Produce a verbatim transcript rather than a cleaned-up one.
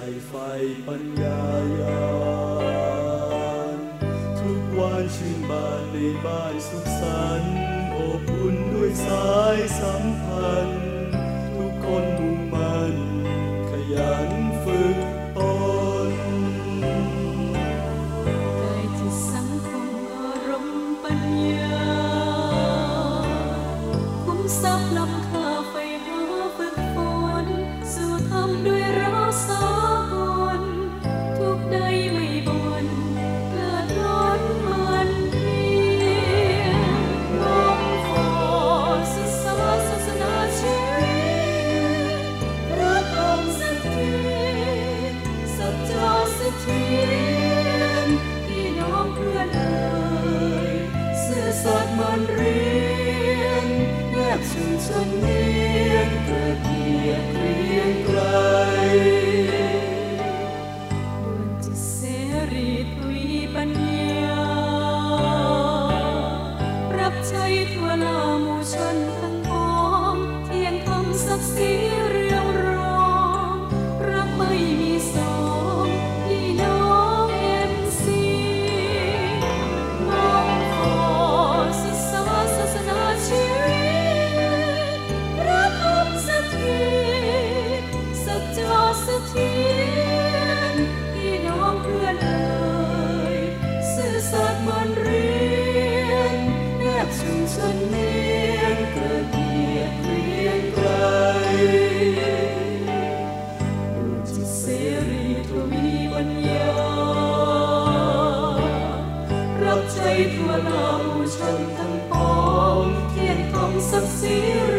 ไฟปัญญายานทุกวันชื่นบานในบ้านสุขสันต์อบอุ่นด้วยสายสัมพันธ์ทุกคนมุ่งมั่นขยันฝึกตนกายจิตสังคมอารมณ์ปัญญาคุ้มทรัพย์ล้ำค่าไฟหาฝึกฝนสู่ทำด้วยเราสากลทุกใดไม่บ่นเกิดร้อนมันเพียงมองขอศึกษาศาสนาชีวิตพระธรรมสัจจสัจจาสถิตพี่น้องเพื่อนเอ่ยซื่อสัตย์มันเรียนแนบชื่นชนเนียนเกิดเกียรติเกรียงไกรดวงจิตเสรีทวีปัญญารับใช้ทั่วหน้าหมู่ชนทั้งพ้องเที่ยงธรรมศักดิ์ศรีเรียงรองรักไม่มีสองพี่น้องเอ็มซีมองขอศึกษาศาสนาชีวิตพระธรรมสถิตสัจจาสถิตพี่น้องเพื่อนเอ่ยซื่อสัตย์มันเรียนแนบชื่นชนเนียนเกิดเกียรติเกรียงไกรดวงจิตเสรีทวีปัญญารับใช้ทั่วหน้าหมู่ชนทั้งพ้องเที่ยงธรรมศักดิ์ศรี